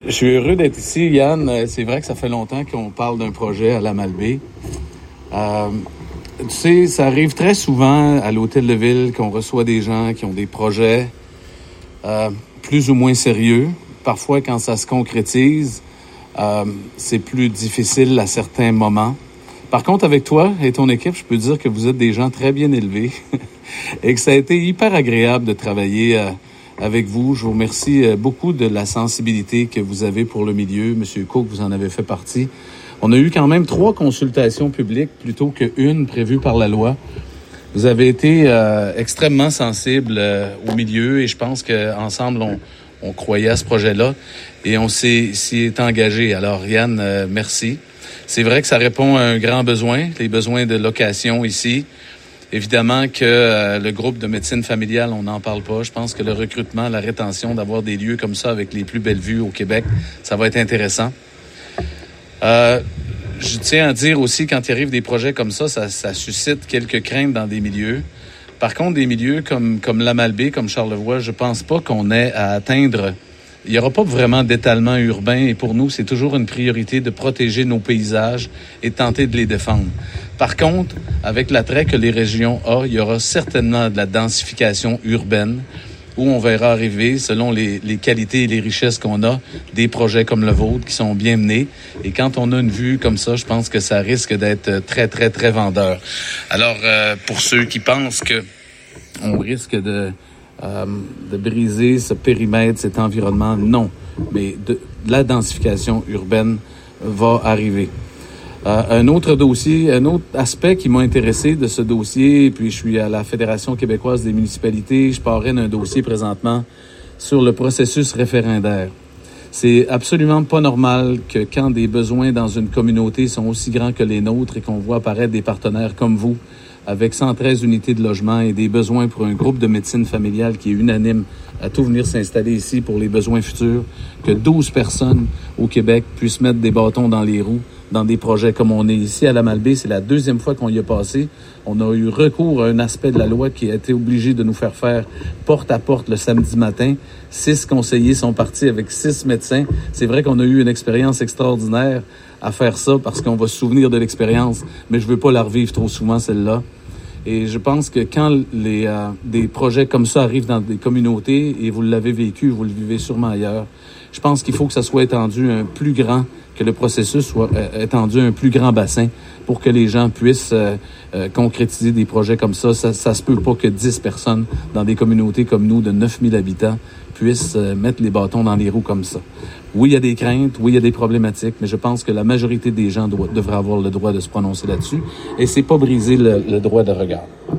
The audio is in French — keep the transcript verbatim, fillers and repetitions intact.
Je suis heureux d'être ici, Yann. C'est vrai que ça fait longtemps qu'on parle d'un projet à la Malbaie. Euh, tu sais, ça arrive très souvent à l'hôtel de ville qu'on reçoit des gens qui ont des projets euh, plus ou moins sérieux. Parfois, quand ça se concrétise, euh, c'est plus difficile à certains moments. Par contre, avec toi et ton équipe, je peux dire que vous êtes des gens très bien élevés et que ça a été hyper agréable de travailler euh, avec vous. Je vous remercie beaucoup de la sensibilité que vous avez pour le milieu. Monsieur Cook, vous en avez fait partie. On a eu quand même trois consultations publiques plutôt qu'une prévue par la loi. Vous avez été euh, extrêmement sensible euh, au milieu et je pense qu'ensemble, on, on croyait à ce projet-là et on s'y est engagé. Alors, Yann, euh, merci. C'est vrai que ça répond à un grand besoin, les besoins de location ici. Évidemment que euh, le groupe de médecine familiale, on n'en parle pas. Je pense que le recrutement, la rétention, d'avoir des lieux comme ça avec les plus belles vues au Québec, ça va être intéressant. Euh, je tiens à dire aussi, quand il arrive des projets comme ça, ça, ça suscite quelques craintes dans des milieux. Par contre, des milieux comme, comme la Malbaie, comme Charlevoix, je pense pas qu'on ait à atteindre... Il n'y aura pas vraiment d'étalement urbain et pour nous, c'est toujours une priorité de protéger nos paysages et de tenter de les défendre. Par contre, avec l'attrait que les régions ont, il y aura certainement de la densification urbaine où on verra arriver, selon les, les qualités et les richesses qu'on a, des projets comme le vôtre qui sont bien menés. Et quand on a une vue comme ça, je pense que ça risque d'être très, très, très vendeur. Alors, euh, pour ceux qui pensent que on risque de... Euh, de briser ce périmètre, cet environnement, non. Mais de, de la densification urbaine va arriver. Euh, un autre dossier, un autre aspect qui m'a intéressé de ce dossier, puis je suis à la Fédération québécoise des municipalités, je parraine un dossier présentement sur le processus référendaire. C'est absolument pas normal que quand des besoins dans une communauté sont aussi grands que les nôtres et qu'on voit apparaître des partenaires comme vous, avec cent treize unités de logement et des besoins pour un groupe de médecine familiale qui est unanime à tout venir s'installer ici pour les besoins futurs, que douze personnes au Québec puissent mettre des bâtons dans les roues dans des projets comme on est ici à la Malbaie. C'est la deuxième fois qu'on y a passé. On a eu recours à un aspect de la loi qui a été obligé de nous faire faire porte à porte le samedi matin. Six conseillers sont partis avec six médecins. C'est vrai qu'on a eu une expérience extraordinaire à faire ça parce qu'on va se souvenir de l'expérience, mais je veux pas la revivre trop souvent, celle-là. Et je pense que quand les euh, des projets comme ça arrivent dans des communautés, et vous l'avez vécu, vous le vivez sûrement ailleurs, je pense qu'il faut que ça soit étendu un plus grand, que le processus soit euh, étendu à un plus grand bassin pour que les gens puissent euh, euh, concrétiser des projets comme ça. Ça, ça se peut pas que dix personnes dans des communautés comme nous de neuf mille habitants puissent euh, mettre les bâtons dans les roues comme ça. Oui, il y a des craintes, oui, il y a des problématiques, mais je pense que la majorité des gens doit, devraient avoir le droit de se prononcer là-dessus. Et c'est pas briser le, le droit de regard.